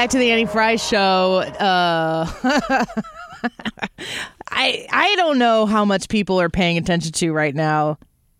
Back to the Annie Frey Show. I don't know how much people are paying attention to right now.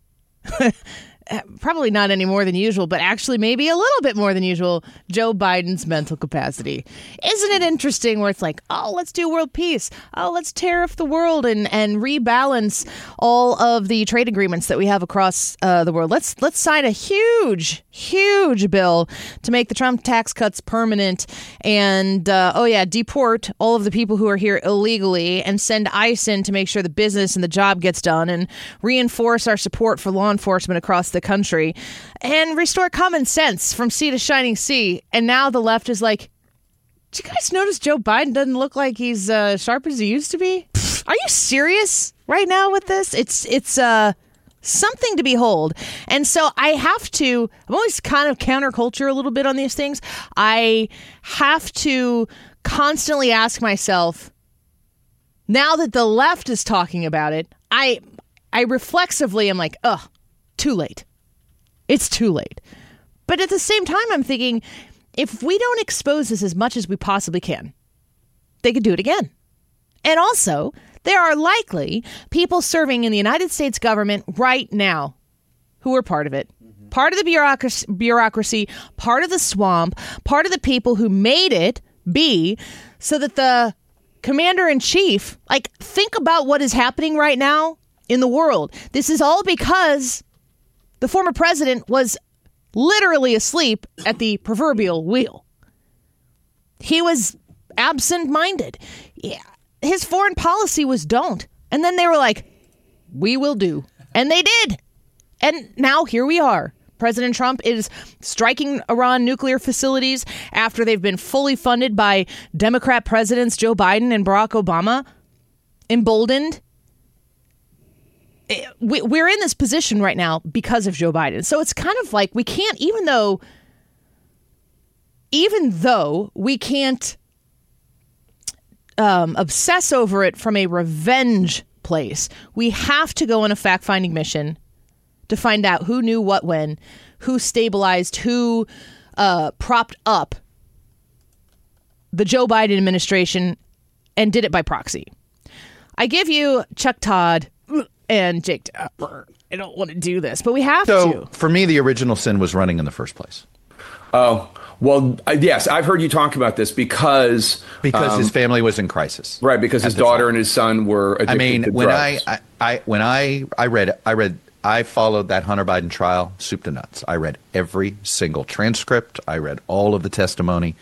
Probably not any more than usual, but actually maybe a little bit more than usual, Joe Biden's mental capacity. Isn't it interesting where it's like, oh, let's do world peace. Oh, let's tariff the world and rebalance all of the trade agreements that we have across the world. Let's sign a huge bill to make the Trump tax cuts permanent and, deport all of the people who are here illegally and send ICE in to make sure the business and the job gets done and reinforce our support for law enforcement across the country and restore common sense from sea to shining sea. And now the left is like, did you guys notice Joe Biden doesn't look like he's sharp as he used to be? Are you serious right now with this? It's something to behold. And so I'm always kind of counterculture a little bit on these things. I have to constantly ask myself, now that the left is talking about it, I reflexively am like, ugh, too late. It's too late. But at the same time, I'm thinking, if we don't expose this as much as we possibly can, they could do it again. And also, there are likely people serving in the United States government right now who are part of it. Part of the bureaucracy, part of the swamp, part of the people who made it be so that the commander-in-chief, think about what is happening right now in the world. This is all because the former president was literally asleep at the proverbial wheel. He was absent-minded. Yeah. His foreign policy was don't. And then they were like, we will do. And they did. And now here we are. President Trump is striking Iran nuclear facilities after they've been fully funded by Democrat presidents Joe Biden and Barack Obama. Emboldened. We're in this position right now because of Joe Biden. So it's kind of like we can't, even though we can't obsess over it from a revenge place, we have to go on a fact-finding mission to find out who knew what when, who stabilized, who propped up the Joe Biden administration and did it by proxy. I give you Chuck Todd and Jake Tapper. I don't want to do this, but we have to. So for me, the original sin was running in the first place. Oh, well, yes, I've heard you talk about this because his family was in crisis. Right, because his daughter and his son were addicted to drugs. I followed that Hunter Biden trial soup to nuts. I read every single transcript. I read all of the testimony.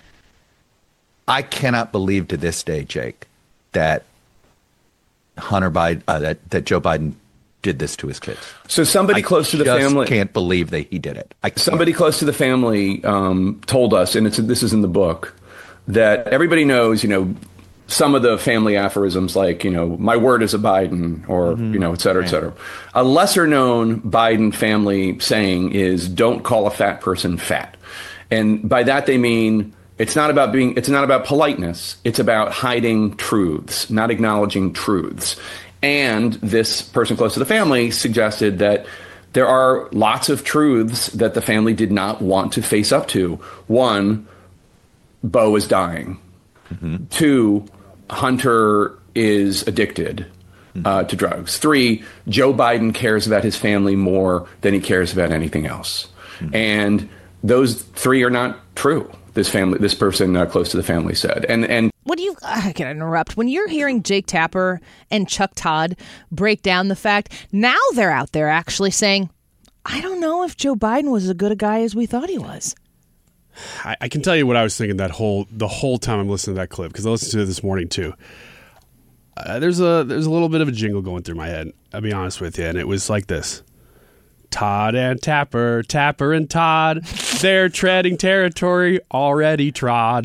I cannot believe to this day, Jake, that Hunter Biden, that Joe Biden did this to his kids. So somebody close to the family, can't believe that he did it. Somebody close to the family told us, and this is in the book, that everybody knows, some of the family aphorisms like, my word is a Biden, or, et cetera, et cetera. A lesser known Biden family saying is, don't call a fat person fat. And by that, they mean it's not about politeness. It's about hiding truths, not acknowledging truths. And this person close to the family suggested that there are lots of truths that the family did not want to face up to. One, Beau is dying. Mm-hmm. Two, Hunter is addicted to drugs. Three, Joe Biden cares about his family more than he cares about anything else. Mm-hmm. And those three are not true. This person close to the family said. And I can interrupt. When you're hearing Jake Tapper and Chuck Todd break down the fact, now they're out there actually saying, I don't know if Joe Biden was as good a guy as we thought he was. I can tell you what I was thinking the whole time I'm listening to that clip, because I listened to it this morning too. There's a little bit of a jingle going through my head, I'll be honest with you, and it was like this. Todd and Tapper, Tapper and Todd, they're treading territory already trod.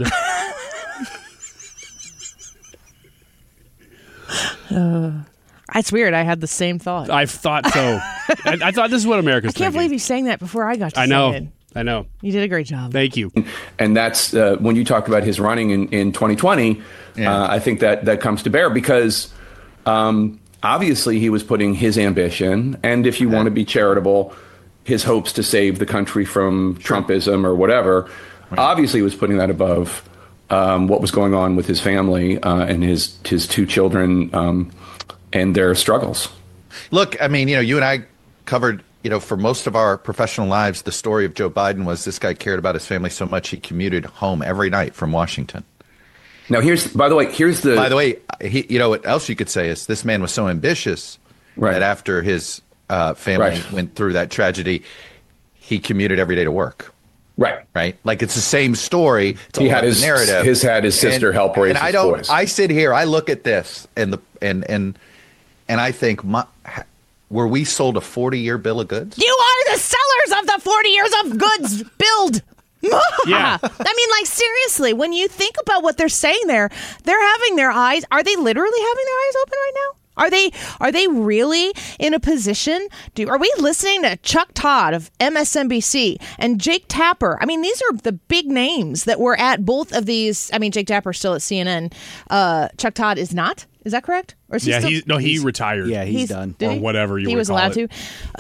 That's weird. I had the same thought. I thought so. I thought this is what America's thinking. I can't believe you sang that before I got to sing it. I know. You did a great job. Thank you. And that's when you talked about his running in 2020, I think that comes to bear because obviously he was putting his ambition and, if you want to be charitable, his hopes to save the country from Trumpism or whatever obviously was putting that above what was going on with his family and his two children and their struggles. Look, I mean, you and I covered, for most of our professional lives, the story of Joe Biden was this guy cared about his family so much he commuted home every night from Washington. Now, by the way, what else you could say is this man was so ambitious that after his family went through that tragedy, he commuted every day to work. Right. Like it's the same story. He had his narrative. Had his sister help raise his boys. I sit here, I look at this and I think, were we sold a 40-year bill of goods? You are the sellers of the 40 years of goods build. Yeah. I mean, like, seriously, when you think about what they're saying there, they're having their eyes. Are they literally having their eyes open right now? Are they really in a position? Are we listening to Chuck Todd of MSNBC and Jake Tapper? I mean, these are the big names that were at both of these. I mean, Jake Tapper's still at CNN. Chuck Todd is not. Is that correct? Or is he retired. Yeah, he's done. Or whatever you he was allowed to.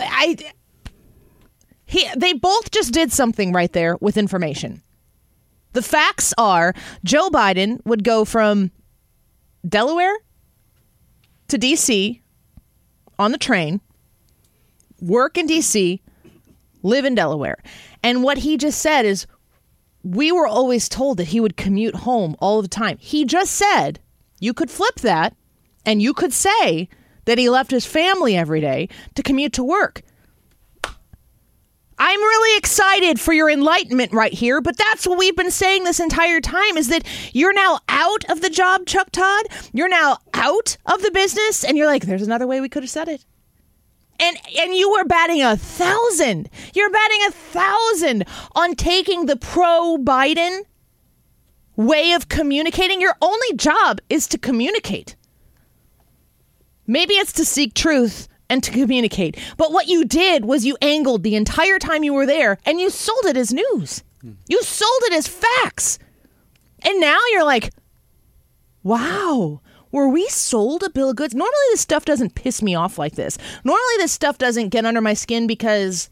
They both just did something right there with information. The facts are Joe Biden would go from Delaware to D.C. on the train, work in D.C., live in Delaware. And what he just said is we were always told that he would commute home all the time. He just said you could flip that and you could say that he left his family every day to commute to work. I'm really excited for your enlightenment right here, but that's what we've been saying this entire time is that you're now out of the job, Chuck Todd. You're now out of the business, and you're like, there's another way we could have said it. And you were batting 1,000. You're batting 1,000 on taking the pro-Biden way of communicating. Your only job is to communicate. Maybe it's to seek truth and to communicate. But what you did was you angled the entire time you were there and you sold it as news. You sold it as facts. And now you're like, wow, were we sold a bill of goods? Normally this stuff doesn't piss me off like this. Normally this stuff doesn't get under my skin because,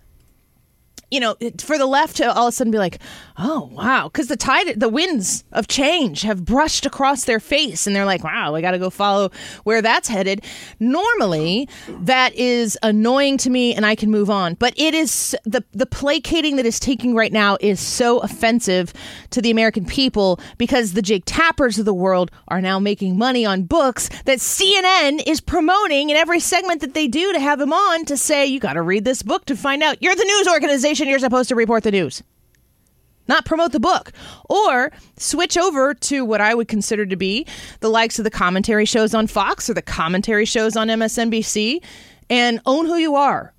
for the left to all of a sudden be like, oh, wow. Because the winds of change have brushed across their face. And they're like, wow, we got to go follow where that's headed. Normally, that is annoying to me and I can move on. But it is the placating that is taking right now is so offensive to the American people because the Jake Tappers of the world are now making money on books that CNN is promoting in every segment that they do to have them on to say, you got to read this book to find out. You're the news organization. You're supposed to report the news, not promote the book, or switch over to what I would consider to be the likes of the commentary shows on Fox or the commentary shows on MSNBC and own who you are.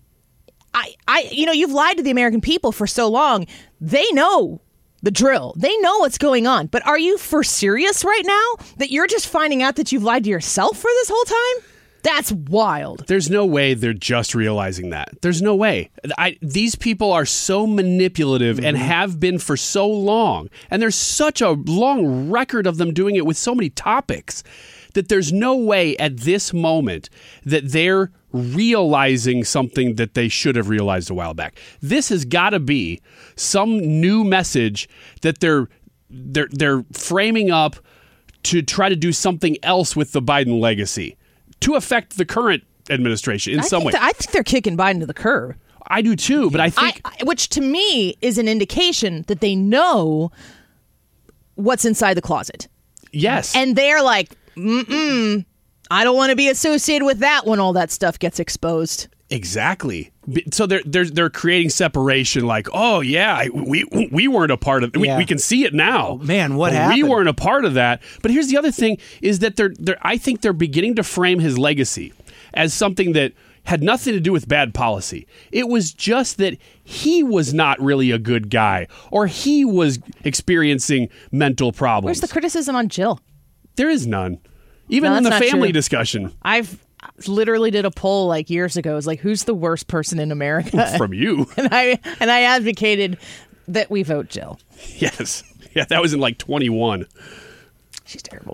You've lied to the American people for so long. They know the drill. They know what's going on. But are you for serious right now that you're just finding out that you've lied to yourself for this whole time? That's wild. There's no way they're just realizing that. There's no way. These people are so manipulative and have been for so long. And there's such a long record of them doing it with so many topics that there's no way at this moment that they're realizing something that they should have realized a while back. This has got to be some new message that they're framing up to try to do something else with the Biden legacy to affect the current administration in some way. I think they're kicking Biden to the curb. I do too, but I think... which to me is an indication that they know what's inside the closet. Yes. And they're like, I don't want to be associated with that when all that stuff gets exposed. Exactly. So they're creating separation like, oh, yeah, we weren't a part of it. We can see it now. Oh, man, what happened? We weren't a part of that. But here's the other thing is that I think they're beginning to frame his legacy as something that had nothing to do with bad policy. It was just that he was not really a good guy or he was experiencing mental problems. Where's the criticism on Jill? There is none. Even in the family discussion. I've literally did a poll like years ago. It was like, who's the worst person in America? From you. And I advocated that we vote Jill. Yes. Yeah, that was in like 21. She's terrible.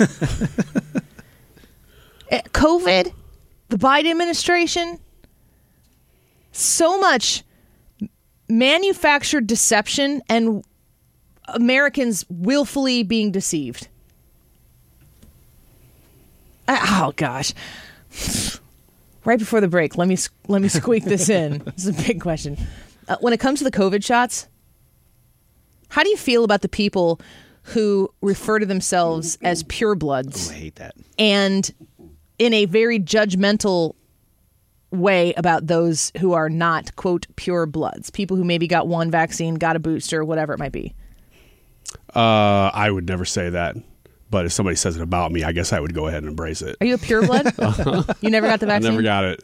COVID, the Biden administration, so much manufactured deception and Americans willfully being deceived? Oh gosh. Right before the break, let me squeak this in. This is a big question. When it comes to the COVID shots, how do you feel about the people who refer to themselves as purebloods? Oh, I hate that. And in a very judgmental way about those who are not, quote, pure bloods, people who maybe got one vaccine, got a booster, whatever it might be. I would never say that. But if somebody says it about me, I guess I would go ahead and embrace it. Are you a pureblood? You never got the vaccine? I never got it.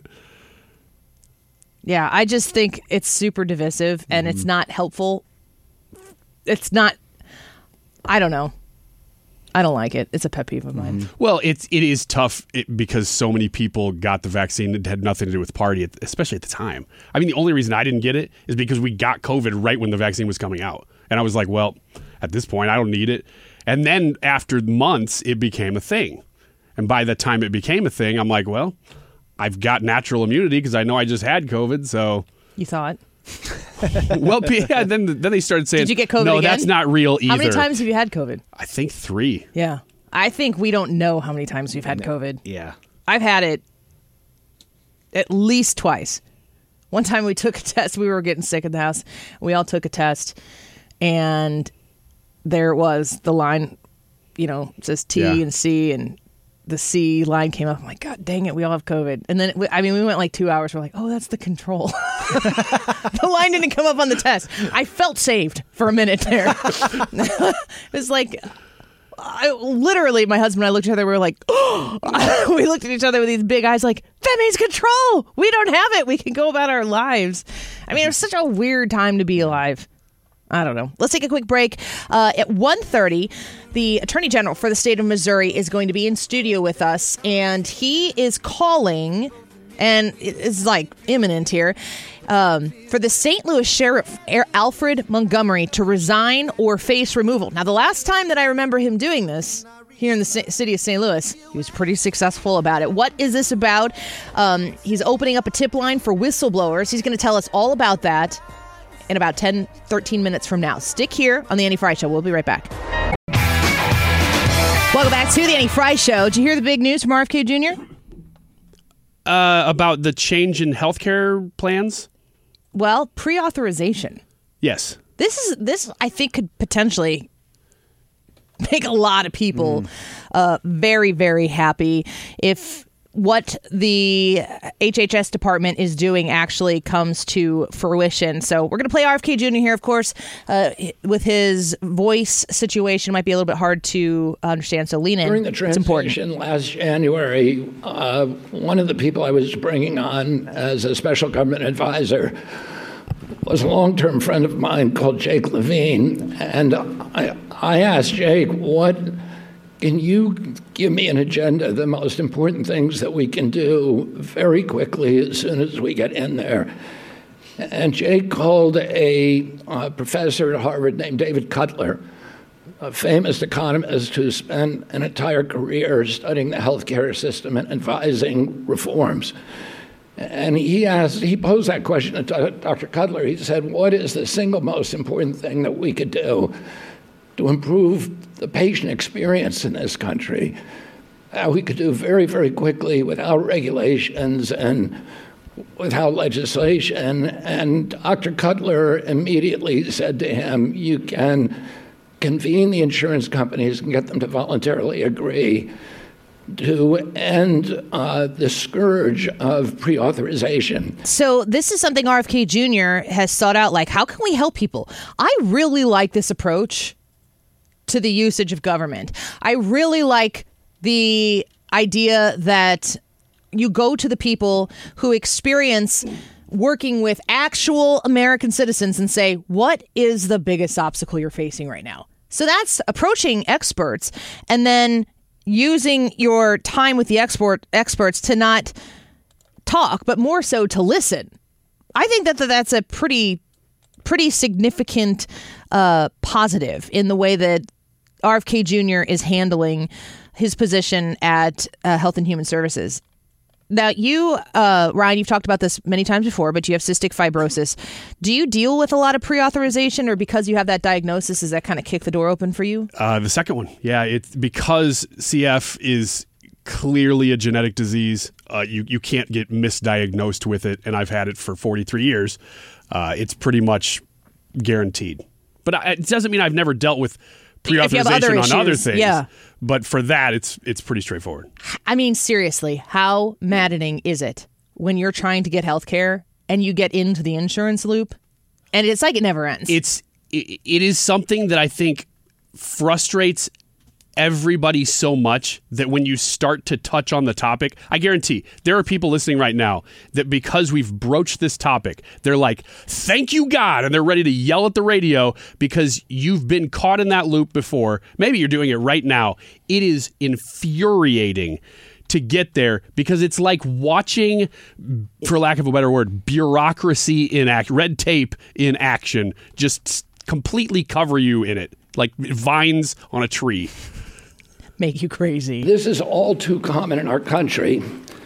Yeah, I just think it's super divisive and it's not helpful. It's not, I don't know. I don't like it. It's a pet peeve of mine. Well, it is tough because so many people got the vaccine that had nothing to do with party, especially at the time. I mean, the only reason I didn't get it is because we got COVID right when the vaccine was coming out. And I was like, well, at this point, I don't need it. And then after months, it became a thing. And by the time it became a thing, I'm like, well, I've got natural immunity because I know I just had COVID. So you thought? Well, yeah. Then they started saying, did you get COVID no, again? That's not real either. How many times have you had COVID? I think 3. Yeah. I think we don't know how many times we've had COVID. Yeah. I've had it at least twice. One time we took a test. We were getting sick at the house. We all took a test. And there it was, the line, it says T and C, and the C line came up. I'm like, God dang it, we all have COVID. And then, we went like 2 hours. We're like, oh, that's the control. The line didn't come up on the test. I felt saved for a minute there. It was like, literally, my husband and I looked at each other. We were like, oh. We looked at each other with these big eyes like, that means control. We don't have it. We can go about our lives. I mean, it was such a weird time to be alive. I don't know. Let's take a quick break. At 1:30, the Attorney General for the state of Missouri is going to be in studio with us, and he is calling, and it's like imminent here, for the St. Louis Sheriff Alfred Montgomery to resign or face removal. Now, the last time that I remember him doing this here in the city of St. Louis, he was pretty successful about it. What is this about? He's opening up a tip line for whistleblowers. He's going to tell us all about that in about 10, 13 minutes from now. Stick here on The Annie Frey Show. We'll be right back. Welcome back to The Annie Frey Show. Did you hear the big news from RFK Jr.? About the change in healthcare plans? Well, pre-authorization. Yes. This I think could potentially make a lot of people very, very happy if what the HHS department is doing actually comes to fruition. So we're going to play RFK Jr. here, of course, with his voice situation. Might be a little bit hard to understand, so lean in. During the it's important. transition last January, one of the people I was bringing on as a special government advisor was a long-term friend of mine called Jake Levine. And I asked Jake, can you give me an agenda, the most important things that we can do very quickly as soon as we get in there? And Jake called a professor at Harvard named David Cutler, a famous economist who spent an entire career studying the healthcare system and advising reforms. And he posed that question to Dr. Cutler. He said, what is the single most important thing that we could do to improve the patient experience in this country? We could do very, very quickly without regulations and without legislation. And Dr. Cutler immediately said to him, you can convene the insurance companies and get them to voluntarily agree to end the scourge of pre-authorization. So this is something RFK Jr. has sought out, like, how can we help people? I really like this approach to the usage of government. I really like the idea that you go to the people who experience working with actual American citizens and say, what is the biggest obstacle you're facing right now? So that's approaching experts and then using your time with the experts to not talk, but more so to listen. I think that's a pretty significant positive in the way that RFK Jr. is handling his position at Health and Human Services. Now, you, Ryan, you've talked about this many times before, but you have cystic fibrosis. Do you deal with a lot of pre-authorization, or because you have that diagnosis, does that kind of kick the door open for you? The second one. Yeah, it's because CF is clearly a genetic disease. You can't get misdiagnosed with it, and I've had it for 43 years. It's pretty much guaranteed. But it doesn't mean I've never dealt with pre-authorization on other things. Yeah. But for that, it's pretty straightforward. I mean, seriously, how maddening is it when you're trying to get health care and you get into the insurance loop and it's like it never ends? It is something that I think frustrates everybody so much that when you start to touch on the topic, I guarantee there are people listening right now that because we've broached this topic, they're like, thank you, God, and they're ready to yell at the radio because you've been caught in that loop before. Maybe you're doing it right now. It is infuriating to get there because it's like watching, for lack of a better word, bureaucracy in action, red tape in action, just completely cover you in it, like vines on a tree. Make you crazy. This is all too common in our country.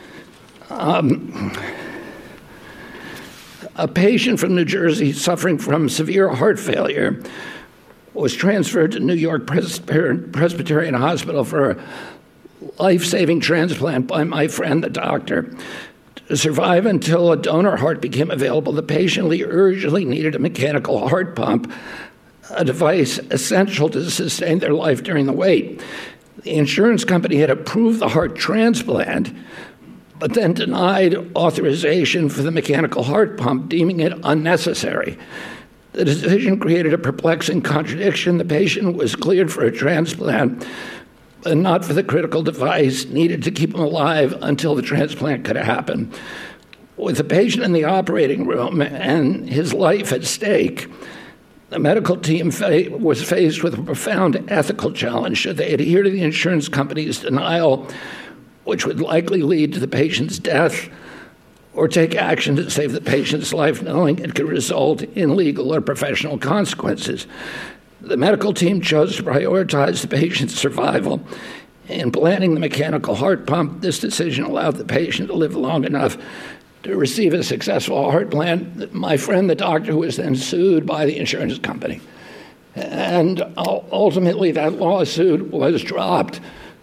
A patient from New Jersey suffering from severe heart failure was transferred to New York Presbyterian Hospital for a life-saving transplant by my friend, the doctor. To survive until a donor heart became available, the patient urgently needed a mechanical heart pump, a device essential to sustain their life during the wait. The insurance company had approved the heart transplant, but then denied authorization for the mechanical heart pump, deeming it unnecessary. The decision created a perplexing contradiction. The patient was cleared for a transplant, but not for the critical device needed to keep him alive until the transplant could happen. With the patient in the operating room and his life at stake, the medical team was faced with a profound ethical challenge. Should they adhere to the insurance company's denial, which would likely lead to the patient's death, or take action to save the patient's life, knowing it could result in legal or professional consequences? The medical team chose to prioritize the patient's survival. In planning the mechanical heart pump, this decision allowed the patient to live long enough to receive a successful heart plan. My friend, the doctor, was then sued by the insurance company. And ultimately, that lawsuit was dropped.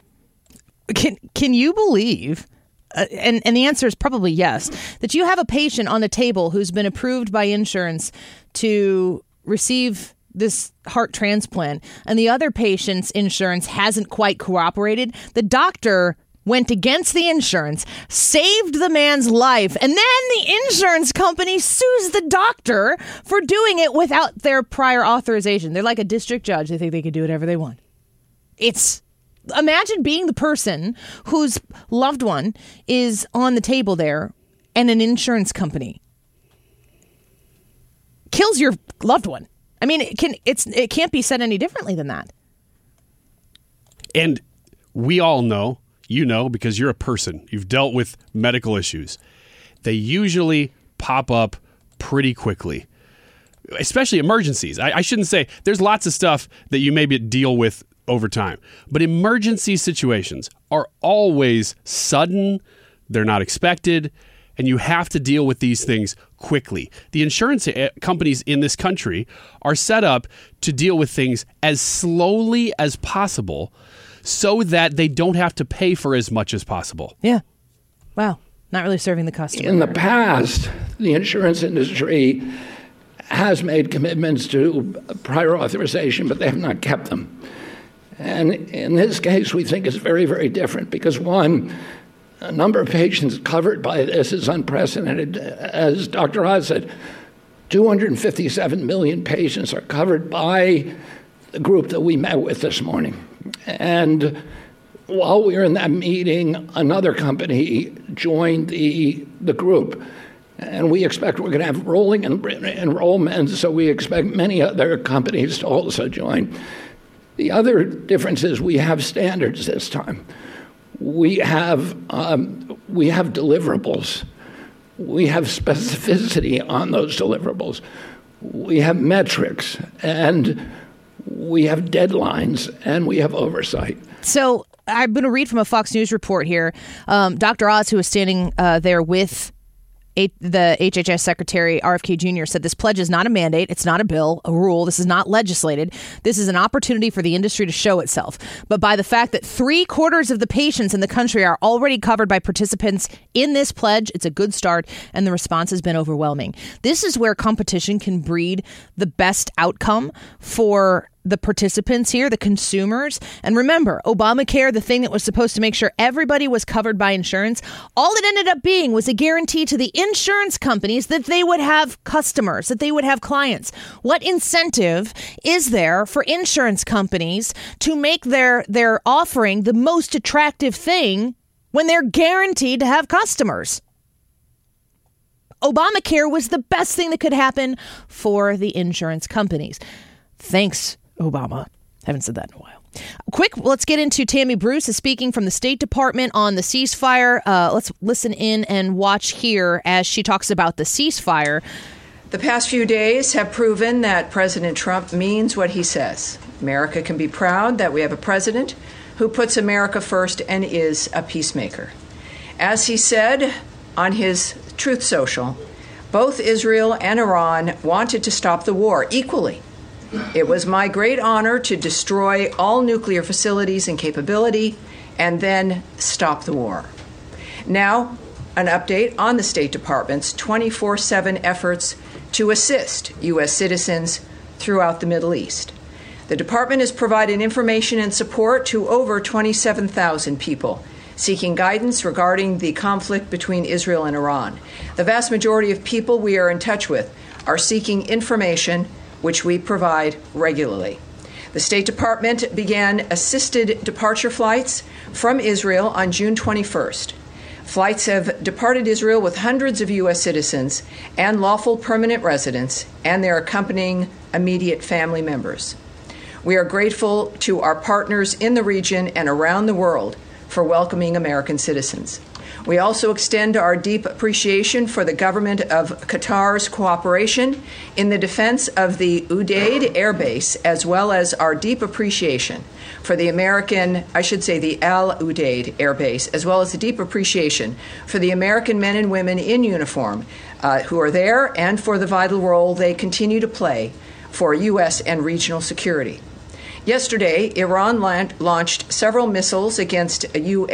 Can you believe, and the answer is probably yes, that you have a patient on the table who's been approved by insurance to receive this heart transplant, and the other patient's insurance hasn't quite cooperated? The doctor went against the insurance, saved the man's life, and then the insurance company sues the doctor for doing it without their prior authorization. They're like a district judge. They think they can do whatever they want. Imagine being the person whose loved one is on the table there and an insurance company kills your loved one. I mean, it can't be said any differently than that. And we all know, you know, because you're a person, you've dealt with medical issues. They usually pop up pretty quickly, especially emergencies. I shouldn't say there's lots of stuff that you maybe deal with over time, but emergency situations are always sudden. They're not expected, and you have to deal with these things quickly. The insurance companies in this country are set up to deal with things as slowly as possible so that they don't have to pay for as much as possible. Yeah. Wow. Not really serving the customer. In the past, the insurance industry has made commitments to prior authorization, but they have not kept them. And in this case, we think it's very, very different because, one, a number of patients covered by this is unprecedented. As Dr. Oz said, 257 million patients are covered by the group that we met with this morning. And while we were in that meeting, another company joined the group. And we expect we're going to have rolling enrollment, so we expect many other companies to also join. The other difference is we have standards this time. We have deliverables. We have specificity on those deliverables. We have metrics, and we have deadlines, and we have oversight. So I'm going to read from a Fox News report here. Dr. Oz, who was standing there with the HHS Secretary RFK Jr., said this pledge is not a mandate. It's not a bill, a rule. This is not legislated. This is an opportunity for the industry to show itself. But by the fact that 3/4 of the patients in the country are already covered by participants in this pledge, it's a good start, and the response has been overwhelming. This is where competition can breed the best outcome for the participants here, the consumers. And remember, Obamacare, the thing that was supposed to make sure everybody was covered by insurance, all it ended up being was a guarantee to the insurance companies that they would have customers, that they would have clients. What incentive is there for insurance companies to make their offering the most attractive thing when they're guaranteed to have customers? Obamacare was the best thing that could happen for the insurance companies. Thanks, Obama. Haven't said that in a while. Quick, let's get into Tammy Bruce is speaking from the State Department on the ceasefire. Let's listen in and watch here as she talks about the ceasefire. The past few days have proven that President Trump means what he says. America can be proud that we have a president who puts America first and is a peacemaker. As he said on his Truth Social, both Israel and Iran wanted to stop the war equally. It was my great honor to destroy all nuclear facilities and capability and then stop the war. Now, an update on the State Department's 24/7 efforts to assist U.S. citizens throughout the Middle East. The department has provided information and support to over 27,000 people seeking guidance regarding the conflict between Israel and Iran. The vast majority of people we are in touch with are seeking information which we provide regularly. The State Department began assisted departure flights from Israel on June 21st. Flights have departed Israel with hundreds of U.S. citizens and lawful permanent residents and their accompanying immediate family members. We are grateful to our partners in the region and around the world for welcoming American citizens. We also extend our deep appreciation for the government of Qatar's cooperation in the defense of the Udeid Air Base, as well as our deep appreciation for the the Al Udeid Air Base, as well as the deep appreciation for the American men and women in uniform who are there and for the vital role they continue to play for U.S. and regional security. Yesterday, Iran launched several missiles against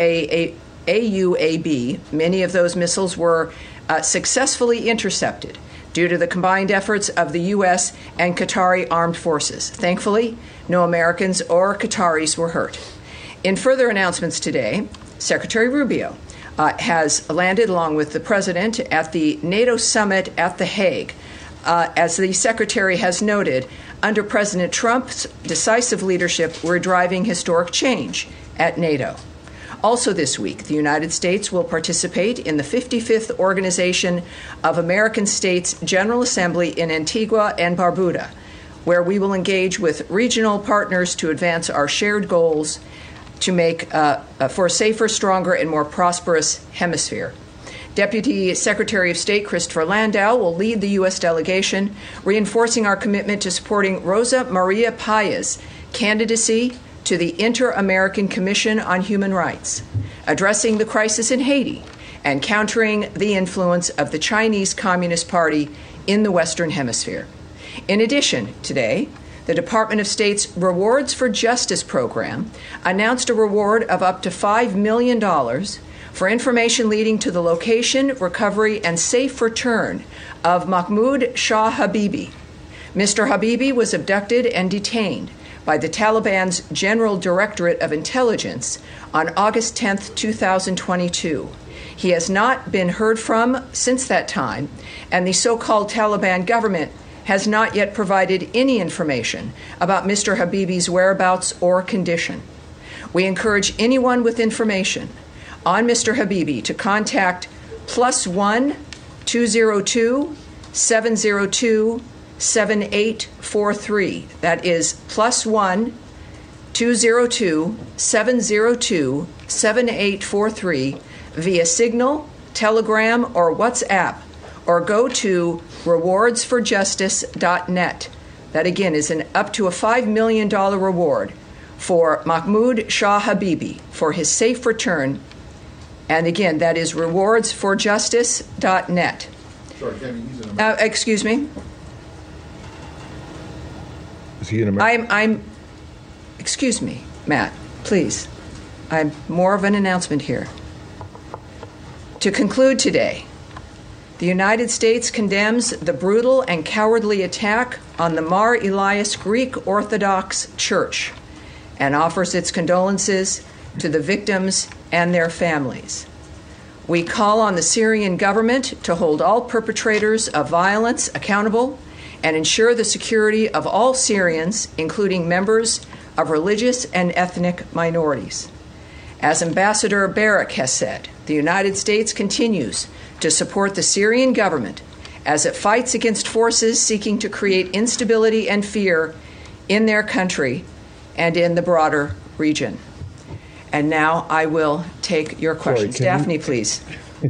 AUAB. Many of those missiles were successfully intercepted due to the combined efforts of the U.S. and Qatari armed forces. Thankfully, no Americans or Qataris were hurt. In further announcements today, Secretary Rubio has landed along with the president at the NATO summit at The Hague. As the secretary has noted, under President Trump's decisive leadership, we're driving historic change at NATO. Also this week, the United States will participate in the 55th Organization of American States General Assembly in Antigua and Barbuda, where we will engage with regional partners to advance our shared goals to make for a safer, stronger, and more prosperous hemisphere. Deputy Secretary of State Christopher Landau will lead the U.S. delegation, reinforcing our commitment to supporting Rosa Maria Paya's candidacy to the Inter-American Commission on Human Rights, addressing the crisis in Haiti, and countering the influence of the Chinese Communist Party in the Western Hemisphere. In addition, today, the Department of State's Rewards for Justice program announced a reward of up to $5 million for information leading to the location, recovery, and safe return of Mahmoud Shah Habibi. Mr. Habibi was abducted and detained by the Taliban's General Directorate of Intelligence on August 10, 2022. He has not been heard from since that time, and the so-called Taliban government has not yet provided any information about Mr. Habibi's whereabouts or condition. We encourage anyone with information on Mr. Habibi to contact +1 202 702 7843. That is +1 202 702 7843 via Signal, Telegram, or WhatsApp, or go to rewardsforjustice.net. That again is up to a $5 million reward for Mahmoud Shah Habibi for his safe return. And again, that is rewardsforjustice.net. Excuse me? Is he in America? Excuse me, Matt, please. I'm more of an announcement here. To conclude today, the United States condemns the brutal and cowardly attack on the Mar Elias Greek Orthodox Church and offers its condolences to the victims and their families. We call on the Syrian government to hold all perpetrators of violence accountable and ensure the security of all Syrians, including members of religious and ethnic minorities. As Ambassador Barak has said, the United States continues to support the Syrian government as it fights against forces seeking to create instability and fear in their country and in the broader region. And now I will take your questions. Daphne, please.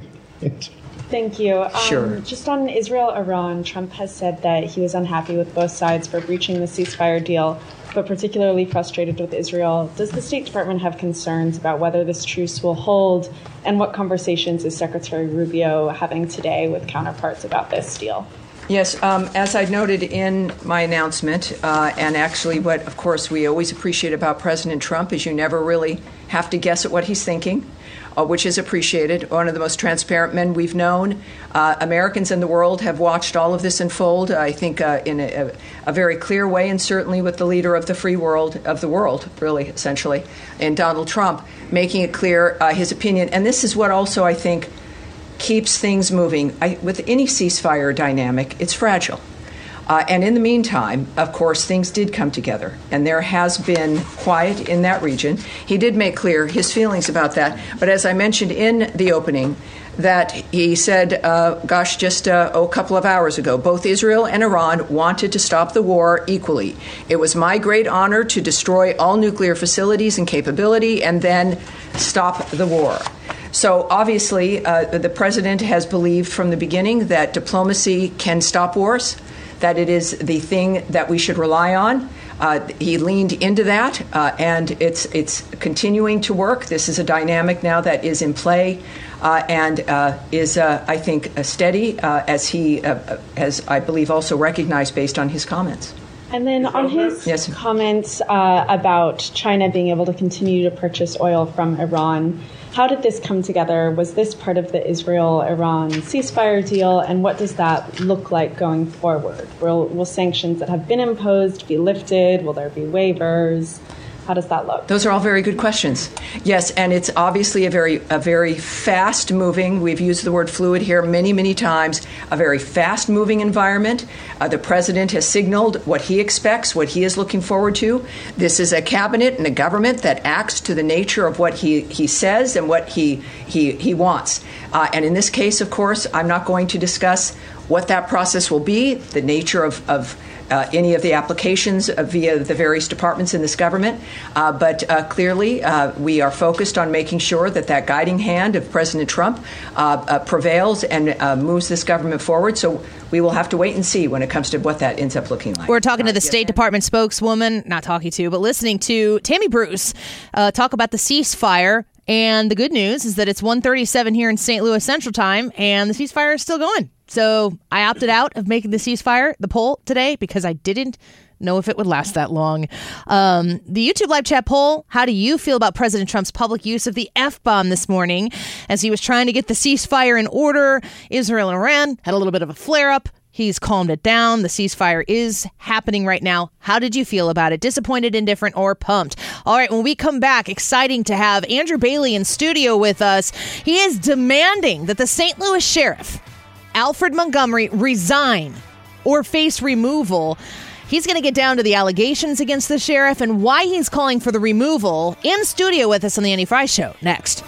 Thank you. Sure. Just on Israel-Iran, Trump has said that he was unhappy with both sides for breaching the ceasefire deal, but particularly frustrated with Israel. Does the State Department have concerns about whether this truce will hold, and what conversations is Secretary Rubio having today with counterparts about this deal? Yes, as I noted in my announcement, and actually what, of course, we always appreciate about President Trump is you never really have to guess at what he's thinking, which is appreciated. One of the most transparent men we've known. Americans in the world have watched all of this unfold, I think, in a very clear way, and certainly with the leader of the free world, of the world, really, essentially, in Donald Trump, making it clear his opinion. And this is what also, I think, keeps things moving. With any ceasefire dynamic, it's fragile. And in the meantime, of course, things did come together, and there has been quiet in that region. He did make clear his feelings about that. But as I mentioned in the opening, that he said, just a couple of hours ago, both Israel and Iran wanted to stop the war equally. It was my great honor to destroy all nuclear facilities and capability and then stop the war. So obviously, the president has believed from the beginning that diplomacy can stop wars, that it is the thing that we should rely on. He leaned into that, and it's continuing to work. This is a dynamic now that is in play and is, I think, steady, as he has, I believe, also recognized based on his comments. And then on his comments about China being able to continue to purchase oil from Iran, how did this come together? Was this part of the Israel-Iran ceasefire deal? And what does that look like going forward? Will sanctions that have been imposed be lifted? Will there be waivers? How does that look? Those are all very good questions. Yes, and it's obviously a very fast-moving, we've used the word fluid here many, many times, a very fast-moving environment. The president has signaled what he expects, what he is looking forward to. This is a cabinet and a government that acts to the nature of what he says and what he wants. And in this case, of course, I'm not going to discuss what that process will be, the nature of any of the applications via the various departments in this government. But clearly, we are focused on making sure that guiding hand of President Trump prevails and moves this government forward. So we will have to wait and see when it comes to what that ends up looking like. We're talking to the State Department spokeswoman, not talking to, but listening to Tammy Bruce talk about the ceasefire. And the good news is that it's 1:37 here in St. Louis Central Time, and the ceasefire is still going. So I opted out of making the ceasefire the poll today because I didn't know if it would last that long. The YouTube live chat poll, how do you feel about President Trump's public use of the F-bomb this morning as he was trying to get the ceasefire in order? Israel and Iran had a little bit of a flare-up. He's calmed it down. The ceasefire is happening right now. How did you feel about it? Disappointed, indifferent, or pumped? All right, when we come back, exciting to have Andrew Bailey in studio with us. He is demanding that the St. Louis sheriff, Alfred Montgomery, resign or face removal. He's going to get down to the allegations against the sheriff and why he's calling for the removal. In studio with us on the Annie Frey Show. Next.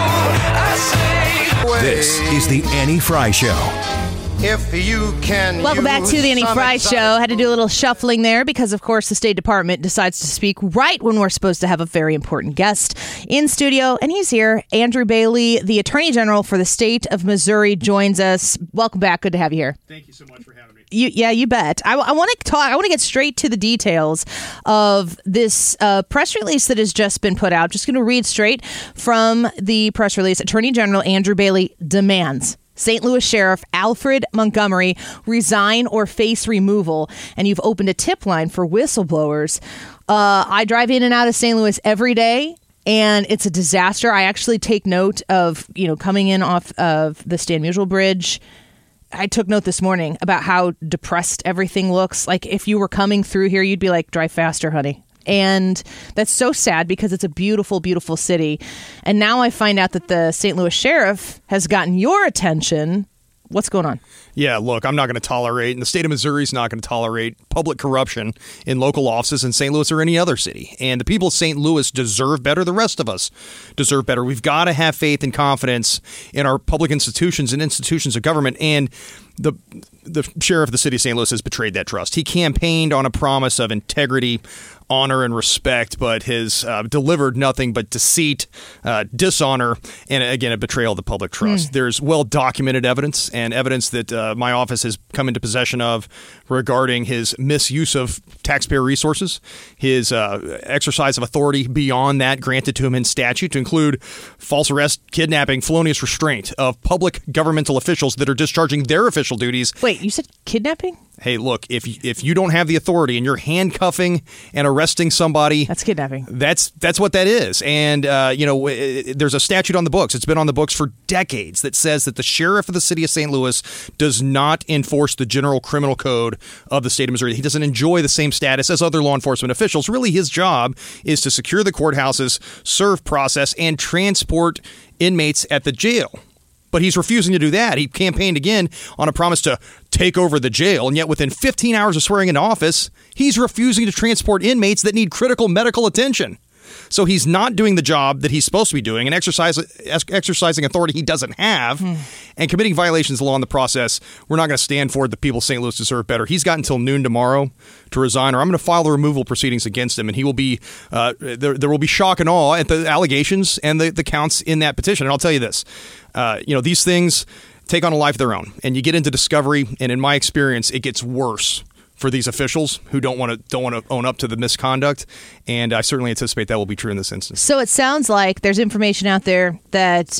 This is the Annie Frey Show. If you can. Welcome back to the Annie Frey Show. Had to do a little shuffling there because, of course, the State Department decides to speak right when we're supposed to have a very important guest in studio. And he's here. Andrew Bailey, the Attorney General for the state of Missouri, joins us. Welcome back. Good to have you here. Thank you so much for having me. You bet. I want to talk. I want to get straight to the details of this press release that has just been put out. Just going to read straight from the press release. Attorney General Andrew Bailey demands St. Louis Sheriff Alfred Montgomery resign or face removal. And you've opened a tip line for whistleblowers. I drive in and out of St. Louis every day, and it's a disaster. I actually take note of, coming in off of the Stan Musial Bridge. I took note this morning about how depressed everything looks. Like if you were coming through here, you'd be like, drive faster, honey. And that's so sad because it's a beautiful, beautiful city. And now I find out that the St. Louis Sheriff has gotten your attention. What's going on? Yeah, look, I'm not going to tolerate, and the state of Missouri is not going to tolerate public corruption in local offices in St. Louis or any other city. And the people of St. Louis deserve better. The rest of us deserve better. We've got to have faith and confidence in our public institutions and institutions of government. And the sheriff of the city of St. Louis has betrayed that trust. He campaigned on a promise of integrity, honor, and respect, but has delivered nothing but deceit, dishonor, and again, a betrayal of the public trust. There's well-documented evidence and evidence that my office has come into possession of regarding his misuse of taxpayer resources, his exercise of authority beyond that granted to him in statute, to include false arrest, kidnapping, felonious restraint of public governmental officials that are discharging their official duties. Wait, you said kidnapping? Hey, look, if you don't have the authority and you're handcuffing and arresting somebody, that's kidnapping. That's what that is. And, there's a statute on the books. It's been on the books for decades that says that the sheriff of the city of St. Louis does not enforce the general criminal code of the state of Missouri. He doesn't enjoy the same status as other law enforcement officials. Really, his job is to secure the courthouses, serve process, and transport inmates at the jail. But he's refusing to do that. He campaigned again on a promise to take over the jail, and yet within 15 hours of swearing into office, he's refusing to transport inmates that need critical medical attention. So he's not doing the job that he's supposed to be doing and exercising authority he doesn't have and committing violations of law in the process. We're not going to stand for it. The people of St. Louis deserve better. He's got until noon tomorrow to resign, or I'm going to file the removal proceedings against him, and he will be there will be shock and awe at the allegations and the counts in that petition. And I'll tell you this, these things take on a life of their own, and you get into discovery, and in my experience, it gets worse for these officials who don't want to own up to the misconduct, and I certainly anticipate that will be true in this instance. So it sounds like there's information out there that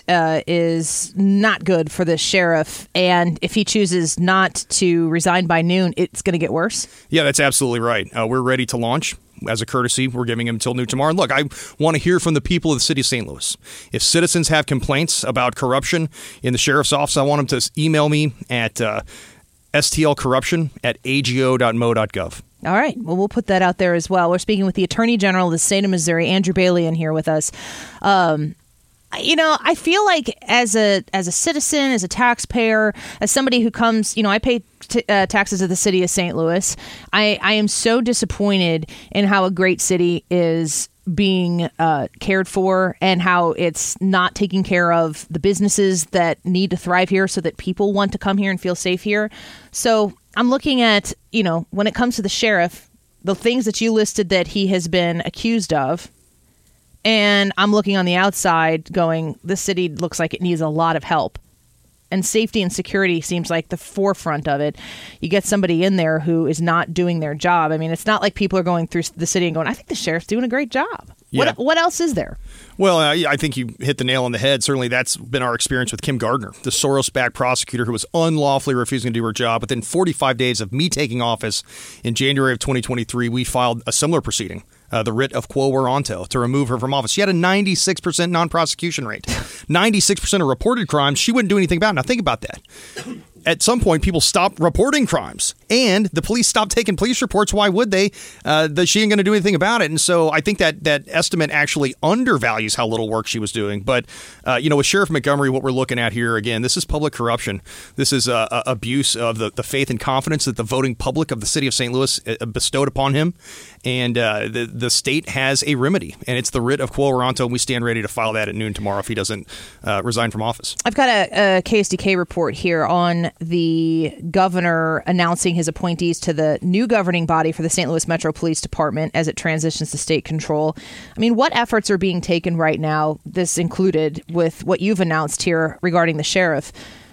is not good for the sheriff, and if he chooses not to resign by noon, it's going to get worse? Yeah, that's absolutely right. We're ready to launch. As a courtesy, we're giving him until noon tomorrow. And look, I want to hear from the people of the city of St. Louis. If citizens have complaints about corruption in the sheriff's office, I want them to email me at stlcorruption@ago.mo.gov. All right. Well, we'll put that out there as well. We're speaking with the Attorney General of the state of Missouri, Andrew Bailey, in here with us. I feel like as a citizen, as a taxpayer, as somebody who comes, I pay taxes of the city of St. Louis. I am so disappointed in how a great city is being cared for and how it's not taking care of the businesses that need to thrive here so that people want to come here and feel safe here. So I'm looking at, when it comes to the sheriff, the things that you listed that he has been accused of. And I'm looking on the outside going, this city looks like it needs a lot of help. And safety and security seems like the forefront of it. You get somebody in there who is not doing their job. I mean, it's not like people are going through the city and going, I think the sheriff's doing a great job. Yeah. What else is there? Well, I think you hit the nail on the head. Certainly that's been our experience with Kim Gardner, the Soros-backed prosecutor who was unlawfully refusing to do her job. Within 45 days of me taking office in January of 2023, we filed a similar proceeding. The writ of quo warranto to remove her from office. She had a 96% non-prosecution rate. 96% of reported crimes she wouldn't do anything about. Now think about that. At some point, people stopped reporting crimes, and the police stopped taking police reports. Why would they? That she ain't going to do anything about it. And so I think that estimate actually undervalues how little work she was doing. But, with Sheriff Montgomery, what we're looking at here, again, this is public corruption. This is abuse of the faith and confidence that the voting public of the city of St. Louis bestowed upon him. And the state has a remedy, and it's the writ of quo warranto, and we stand ready to file that at noon tomorrow if he doesn't resign from office. I've got a KSDK report here on the governor announcing his appointees to the new governing body for the St. Louis Metro Police Department as it transitions to state control. I mean, what efforts are being taken right now, this included with what you've announced here regarding the sheriff,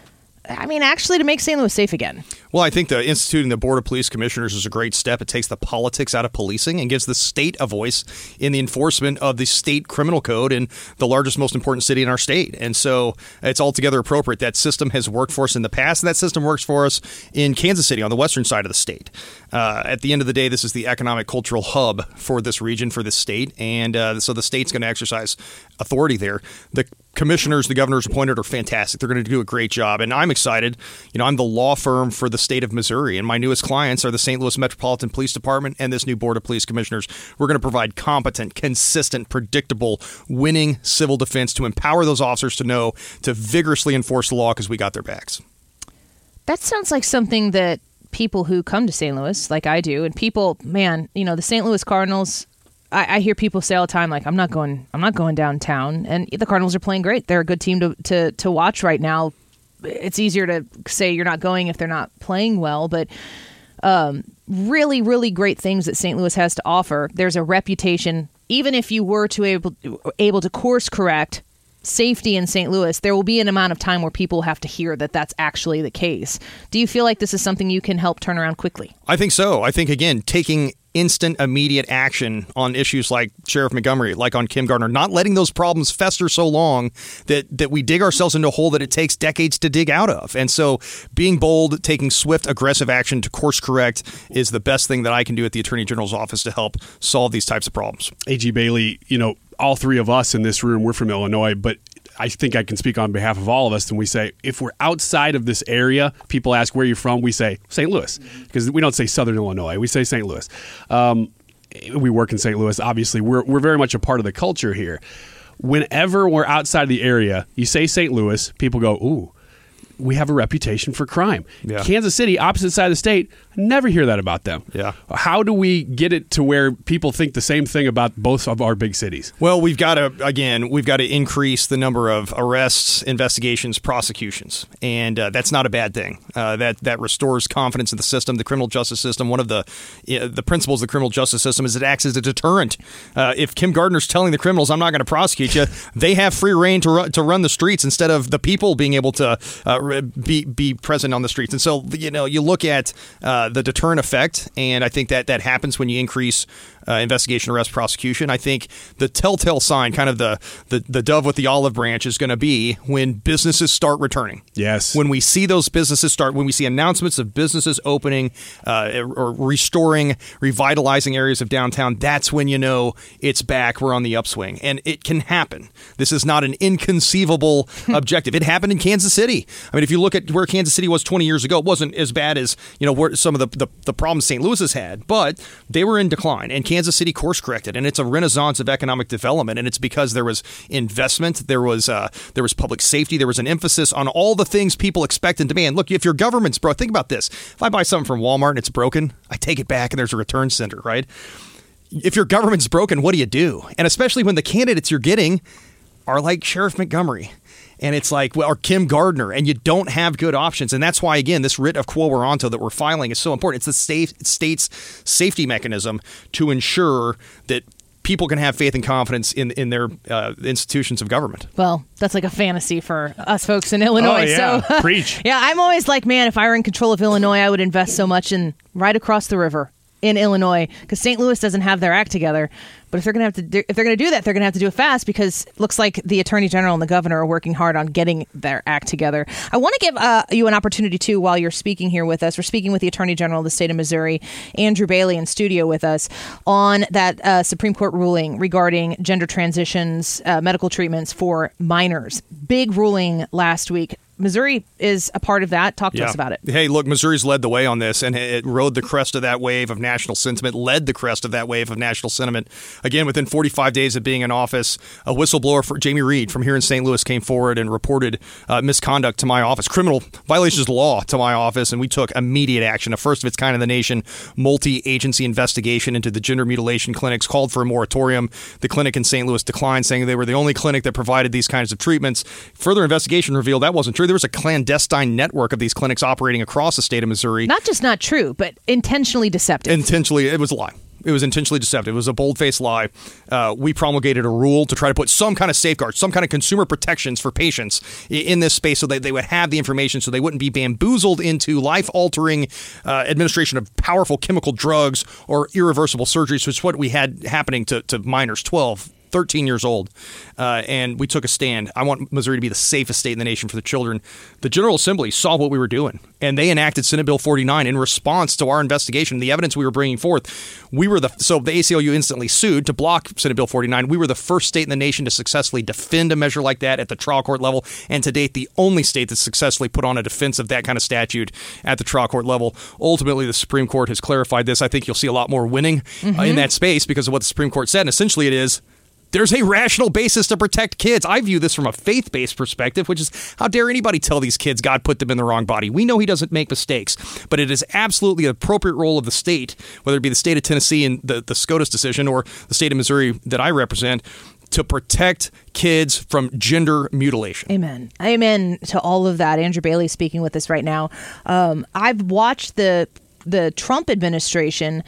actually to make St. Louis safe again? Well, I think the instituting the Board of Police Commissioners is a great step. It takes the politics out of policing and gives the state a voice in the enforcement of the state criminal code in the largest, most important city in our state. And so it's altogether appropriate. That system has worked for us in the past. That system works for us in Kansas City on the western side of the state. At the end of the day, this is the economic cultural hub for this region, for this state. And so the state's going to exercise authority there. The commissioners the governor's appointed are fantastic. They're going to do a great job. And I'm excited. I'm the law firm for the state of Missouri, and my newest clients are the St. Louis Metropolitan Police Department and this new Board of Police Commissioners. We're going to provide competent, consistent, predictable, winning civil defense to empower those officers to know to vigorously enforce the law because we got their backs. That sounds like something that people who come to St. Louis, like I do, and people, man, the St. Louis Cardinals, I hear people say all the time, like, I'm not going downtown. And the Cardinals are playing great. They're a good team to watch right now. It's easier to say you're not going if they're not playing well, but really, really great things that St. Louis has to offer. There's a reputation, even if you were to able to course correct safety in St. Louis, there will be an amount of time where people have to hear that that's actually the case. Do you feel like this is something you can help turn around quickly? I think so. I think, again, taking instant, immediate action on issues like Sheriff Montgomery, like on Kim Gardner, not letting those problems fester so long that we dig ourselves into a hole that it takes decades to dig out of. And so being bold, taking swift, aggressive action to course correct is the best thing that I can do at the Attorney General's office to help solve these types of problems. A.G. Bailey, all three of us in this room, we're from Illinois, but I think I can speak on behalf of all of us, and we say, if we're outside of this area, people ask where you're from, we say St. Louis, because we don't say Southern Illinois, we say St. Louis. We work in St. Louis, obviously. We're very much a part of the culture here. Whenever we're outside of the area, you say St. Louis, people go, ooh, we have a reputation for crime. Yeah. Kansas City, opposite side of the state, never hear that about them. Yeah. How do we get it to where people think the same thing about both of our big cities? Well, we've got to increase the number of arrests, investigations, prosecutions, and that's not a bad thing. That restores confidence in the system, the criminal justice system. One of the principles of the criminal justice system is it acts as a deterrent. If Kim Gardner's telling the criminals, "I'm not going to prosecute you," they have free reign to run the streets instead of the people being able to be present on the streets. And so, you look at the deterrent effect, and I think that happens when you increase investigation, arrest, prosecution. I think the telltale sign, kind of the dove with the olive branch, is going to be when businesses start returning. Yes. When we see those businesses start, when we see announcements of businesses opening or restoring, revitalizing areas of downtown, that's when it's back. We're on the upswing. And it can happen. This is not an inconceivable objective. It happened in Kansas City. I mean, if you look at where Kansas City was 20 years ago, it wasn't as bad as, where some of the problems St. Louis has had, but they were in decline. And Kansas City course corrected, and it's a renaissance of economic development, and it's because there was investment, there was public safety, there was an emphasis on all the things people expect and demand. Look, if your government's broke, think about this. If I buy something from Walmart and it's broken, I take it back and there's a return center, right? If your government's broken, what do? And especially when the candidates you're getting are like Sheriff Montgomery. And it's like, or Kim Gardner, and you don't have good options. And that's why, again, this writ of quo warranto that we're filing is so important. It's the state's safety mechanism to ensure that people can have faith and confidence in their institutions of government. Well, that's like a fantasy for us folks in Illinois. Oh, yeah. So, preach. Yeah, I'm always like, man, if I were in control of Illinois, I would invest so much in right across the river in Illinois, because St. Louis doesn't have their act together. But if they're going to do that, they're going to have to do it fast, because it looks like the Attorney General and the Governor are working hard on getting their act together. I want to give you an opportunity, too, while you're speaking here with us. We're speaking with the Attorney General of the state of Missouri, Andrew Bailey, in studio with us on that Supreme Court ruling regarding gender transitions, medical treatments for minors. Big ruling last week. Missouri is a part of that. Talk to us about it. Hey, look, Missouri's led the way on this, and it rode the crest of that wave of national sentiment, led the crest of that wave of national sentiment. Again, within 45 days of being in office, a whistleblower for Jamie Reed from here in St. Louis came forward and reported misconduct to my office, criminal violations of law to my office, and we took immediate action, a first of its kind in the nation, multi-agency investigation into the gender mutilation clinics, called for a moratorium. The clinic in St. Louis declined, saying they were the only clinic that provided these kinds of treatments. Further investigation revealed that wasn't true. There was a clandestine network of these clinics operating across the state of Missouri. Not just not true, but intentionally deceptive. Intentionally, it was a lie. It was intentionally deceptive. It was a bold-faced lie. We promulgated a rule to try to put some kind of safeguards, some kind of consumer protections for patients in this space so that they would have the information so they wouldn't be bamboozled into life-altering administration of powerful chemical drugs or irreversible surgeries, which is what we had happening to minors, 12, 13 years old, and we took a stand. I want Missouri to be the safest state in the nation for the children. The General Assembly saw what we were doing, and they enacted Senate Bill 49 in response to our investigation, the evidence we were bringing forth. So the ACLU instantly sued to block Senate Bill 49. We were the first state in the nation to successfully defend a measure like that at the trial court level, and to date, the only state that successfully put on a defense of that kind of statute at the trial court level. Ultimately, the Supreme Court has clarified this. I think you'll see a lot more winning in that space because of what the Supreme Court said, and essentially it is, there's a rational basis to protect kids. I view this from a faith-based perspective, which is, how dare anybody tell these kids God put them in the wrong body? We know he doesn't make mistakes, but it is absolutely the appropriate role of the state, whether it be the state of Tennessee and the SCOTUS decision or the state of Missouri that I represent, to protect kids from gender mutilation. Amen. Amen to all of that. Andrew Bailey speaking with us right now. I've watched the Trump administration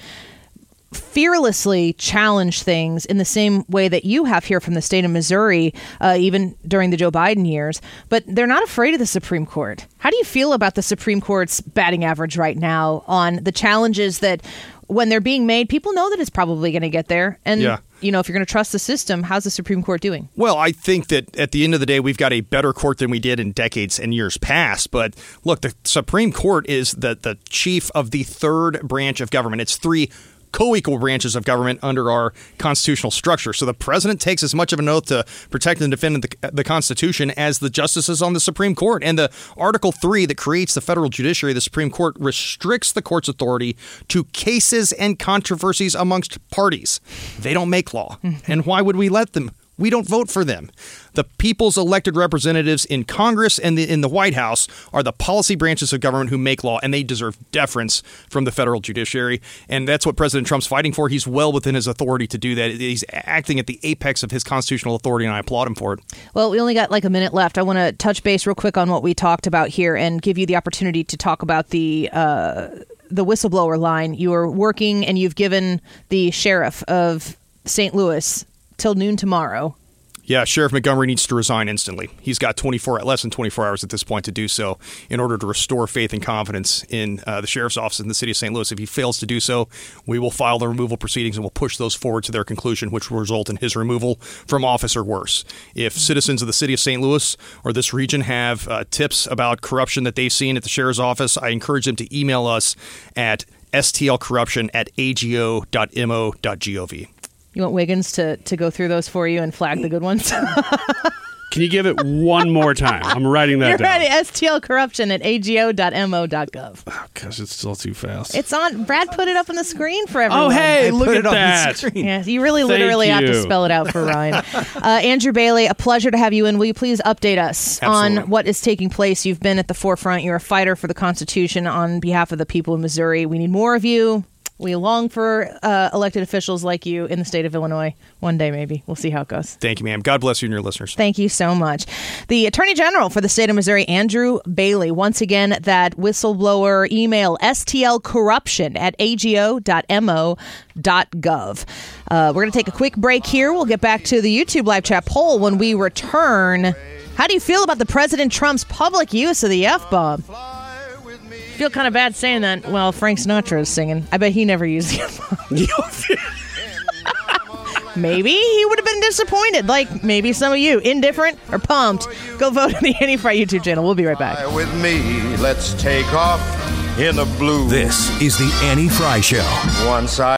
fearlessly challenge things in the same way that you have here from the state of Missouri, even during the Joe Biden years. But they're not afraid of the Supreme Court. How do you feel about the Supreme Court's batting average right now on the challenges that, when they're being made, people know that it's probably going to get there? And, you know, if you're going to trust the system, how's the Supreme Court doing? Well, I think that at the end of the day, we've got a better court than we did in decades and years past. But look, the Supreme Court is the chief of the third branch of government. It's three co-equal branches of government under our constitutional structure. So the president takes as much of an oath to protect and defend the Constitution as the justices on the Supreme Court. And the Article 3 that creates the federal judiciary, the Supreme Court, restricts the court's authority to cases and controversies amongst parties. They don't make law. And why would we let them? We don't vote for them. The people's elected representatives in Congress and in the White House are the policy branches of government who make law, and they deserve deference from the federal judiciary. And that's what President Trump's fighting for. He's well within his authority to do that. He's acting at the apex of his constitutional authority, and I applaud him for it. Well, we only got like a minute left. I want to touch base real quick on what we talked about here and give you the opportunity to talk about the whistleblower line. You are working, and you've given the sheriff of St. Louis till noon tomorrow. Yeah, Sheriff Montgomery needs to resign instantly. He's got less than 24 hours at this point to do so in order to restore faith and confidence in the sheriff's office in the city of St. Louis. If he fails to do so, we will file the removal proceedings and we'll push those forward to their conclusion, which will result in his removal from office or worse. If citizens of the city of St. Louis or this region have tips about corruption that they've seen at the sheriff's office, I encourage them to email us at stlcorruption@ago.mo.gov. You want Wiggins to go through those for you and flag the good ones? Can you give it one more time? I'm writing that down. You're right. stlcorruption@ago.mo.gov. Oh, gosh, it's still too fast. It's on. Brad put it up on the screen for everyone. Oh, hey, look at that. Yeah, you literally have to spell it out for Ryan. Andrew Bailey, a pleasure to have you in. Will you please update us on what is taking place? You've been at the forefront. You're a fighter for the Constitution on behalf of the people of Missouri. We need more of you. We long for elected officials like you in the state of Illinois. One day, maybe. We'll see how it goes. Thank you, ma'am. God bless you and your listeners. Thank you so much. The Attorney General for the state of Missouri, Andrew Bailey. Once again, that whistleblower email, stlcorruption@ago.mo.gov. We're going to take a quick break here. We'll get back to the YouTube live chat poll when we return. How do you feel about the President Trump's public use of the F-bomb? I feel kind of bad saying that. Well, Frank Sinatra is singing. I bet he never used the F-bomb. Maybe he would have been disappointed, like maybe some of you, indifferent or pumped. Go vote on the Annie Frey YouTube channel. We'll be right back. With me, let's take off in the blue. This is the Annie Frey Show. One side.